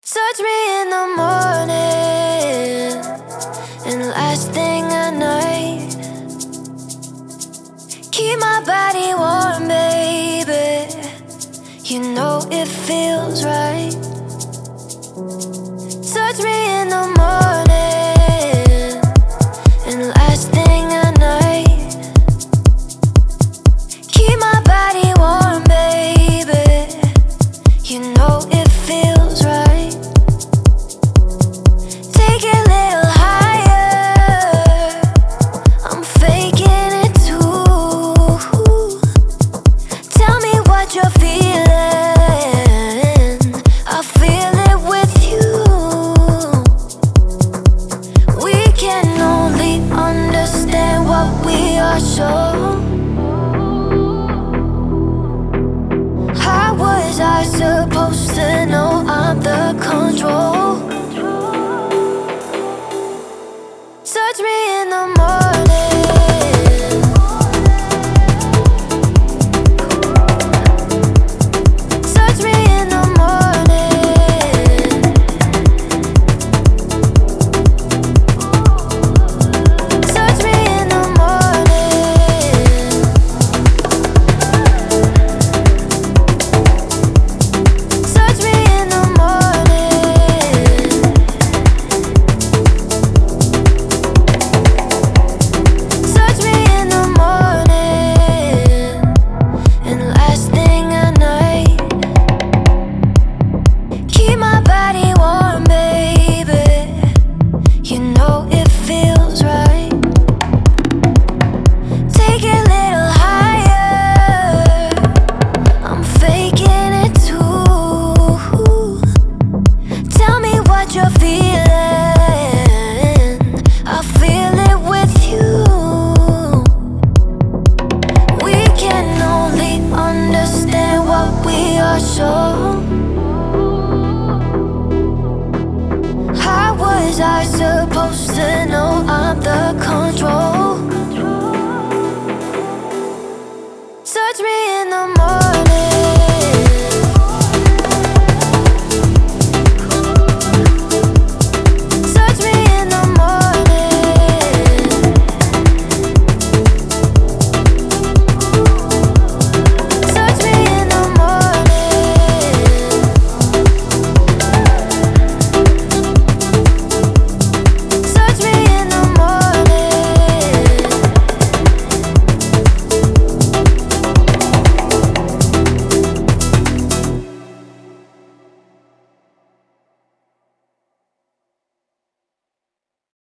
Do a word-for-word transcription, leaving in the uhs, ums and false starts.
Touch me in the morning and last thing at night. Keep my body warm, baby. You know it feels right. Touch me in the morning and last thing at night. Keep my body warm, baby. You know it feels right. Take it a little higher. I'm faking it too. Tell me what you're feeling. I feel it with you. We can only understand what we are shown. How was I supposed to know I'm the control? Touch me in the morning. Touch me in the morning. Touch me in the morning. Touch me in the morning. Touch me in the morning and last thing at night. Keep my body warm, baby. You know it feels right. Take it a little higher. I'm faking it too. Tell me what you're feeling.